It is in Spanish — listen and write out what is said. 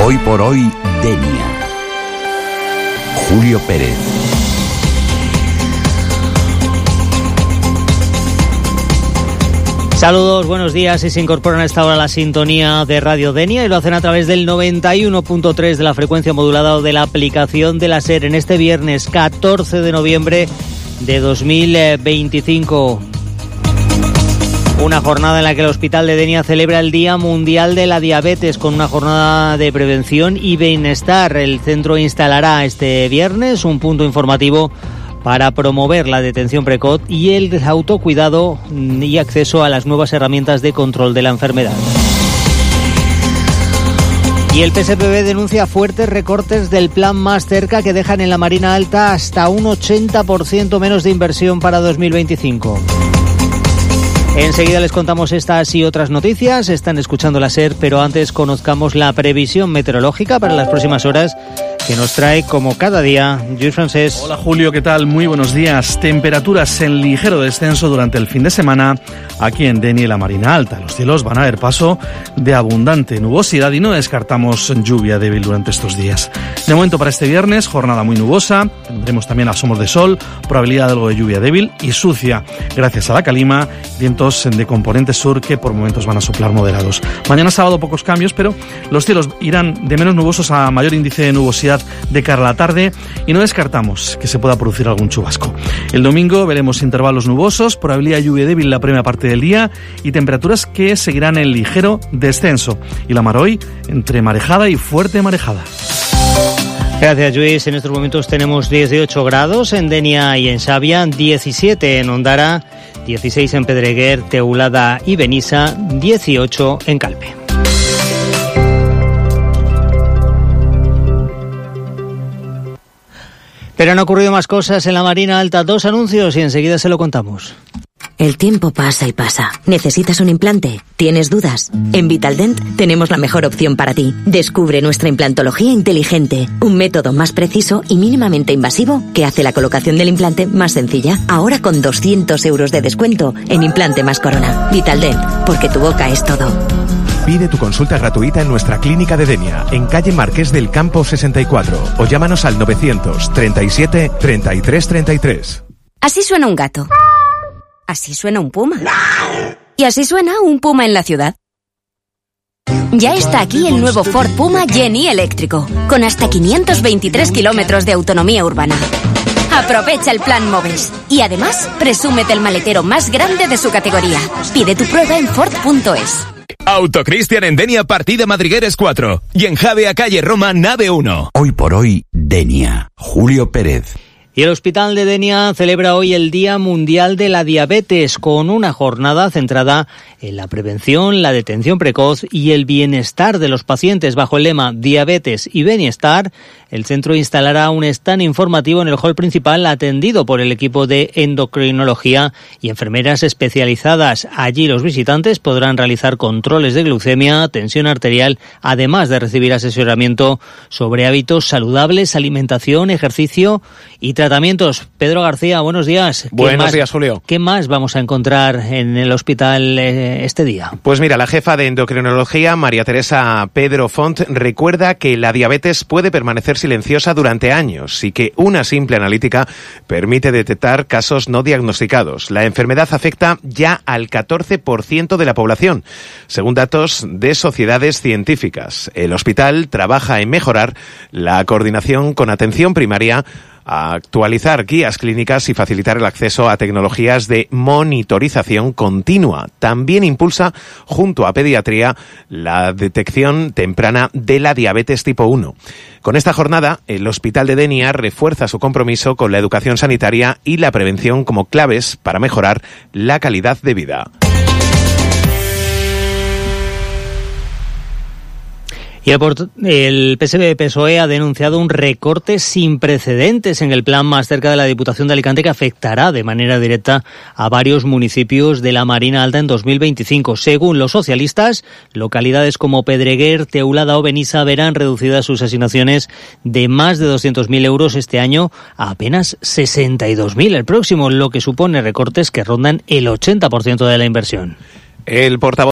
Hoy por hoy, Denia. Julio Pérez. Saludos, buenos días. Y se incorporan a esta hora a la sintonía de Radio Denia y lo hacen a través del 91.3 de la frecuencia modulada o de la aplicación de la SER en este viernes 14 de noviembre de 2025. Una jornada en la que el Hospital de Denia celebra el Día Mundial de la Diabetes con una jornada de prevención y bienestar. El centro instalará este viernes un punto informativo para promover la detención precoz y el autocuidado y acceso a las nuevas herramientas de control de la enfermedad. Y el PSPB denuncia fuertes recortes del plan Más Cerca que dejan en la Marina Alta hasta un 80% menos de inversión para 2025. Enseguida les contamos estas y otras noticias. Están escuchando la SER, pero antes conozcamos la previsión meteorológica para las próximas horas que nos trae, como cada día, Lluís Francés. Hola Julio, ¿qué tal? Muy buenos días. Temperaturas en ligero descenso durante el fin de semana aquí en Denia y la Marina Alta. Los cielos van a dar paso de abundante nubosidad y no descartamos lluvia débil durante estos días. De momento para este viernes, jornada muy nubosa. Tendremos también asomos de sol, probabilidad de algo de lluvia débil y sucia gracias a la calima, vientos de componente sur que por momentos van a soplar moderados. Mañana sábado pocos cambios, pero los cielos irán de menos nubosos a mayor índice de nubosidad de cara a la tarde y no descartamos que se pueda producir algún chubasco. El domingo veremos intervalos nubosos, probabilidad de lluvia débil la primera parte del día y temperaturas que seguirán en ligero descenso. Y la mar hoy entre marejada y fuerte marejada. Gracias, Lluís. En estos momentos tenemos 18 grados en Denia y en Xàbia, 17 en Ondara, 16 en Pedreguer, Teulada y Benissa, 18 en Calpe. Pero han ocurrido más cosas en la Marina Alta. 2 anuncios y enseguida se lo contamos. El tiempo pasa y pasa. ¿Necesitas un implante? ¿Tienes dudas? En Vitaldent tenemos la mejor opción para ti. Descubre nuestra implantología inteligente, un método más preciso y mínimamente invasivo que hace la colocación del implante más sencilla. Ahora con 200 euros de descuento en implante más corona. Vitaldent, porque tu boca es todo. Pide tu consulta gratuita en nuestra clínica de Denia, en calle Marqués del Campo 64, o llámanos al 937 33 33. Así suena un gato. Así suena un puma. Y así suena un puma en la ciudad. Ya está aquí el nuevo Ford Puma Genie eléctrico, con hasta 523 kilómetros de autonomía urbana. Aprovecha el plan Moves y además presúmete el maletero más grande de su categoría. Pide tu prueba en Ford.es. Autocristian en Denia, partida Madrigueres 4 y en Javea, calle Roma, nave 1. Hoy por hoy, Denia. Julio Pérez. Y el Hospital de Denia celebra hoy el Día Mundial de la Diabetes con una jornada centrada en la prevención, la detención precoz y el bienestar de los pacientes. Bajo el lema Diabetes y Bienestar, el centro instalará un stand informativo en el hall principal atendido por el equipo de endocrinología y enfermeras especializadas. Allí los visitantes podrán realizar controles de glucemia, tensión arterial, además de recibir asesoramiento sobre hábitos saludables, alimentación, ejercicio y tratamientos. Pedro García, buenos días. Buenos días, Julio. ¿Qué más vamos a encontrar en el hospital este día? Pues mira, la jefa de endocrinología, María Teresa Pedro Font, recuerda que la diabetes puede permanecer silenciosa durante años y que una simple analítica permite detectar casos no diagnosticados. La enfermedad afecta ya al 14% de la población, según datos de sociedades científicas. El hospital trabaja en mejorar la coordinación con atención primaria, a actualizar guías clínicas y facilitar el acceso a tecnologías de monitorización continua. También impulsa, junto a pediatría, la detección temprana de la diabetes tipo 1. Con esta jornada, el Hospital de Denia refuerza su compromiso con la educación sanitaria y la prevención como claves para mejorar la calidad de vida. Y el PSB-PSOE ha denunciado un recorte sin precedentes en el plan Más Cerca de la Diputación de Alicante que afectará de manera directa a varios municipios de la Marina Alta en 2025. Según los socialistas, localidades como Pedreguer, Teulada o Benissa verán reducidas sus asignaciones de más de 200.000 euros este año a apenas 62.000 el próximo, lo que supone recortes que rondan el 80% de la inversión. El portavoz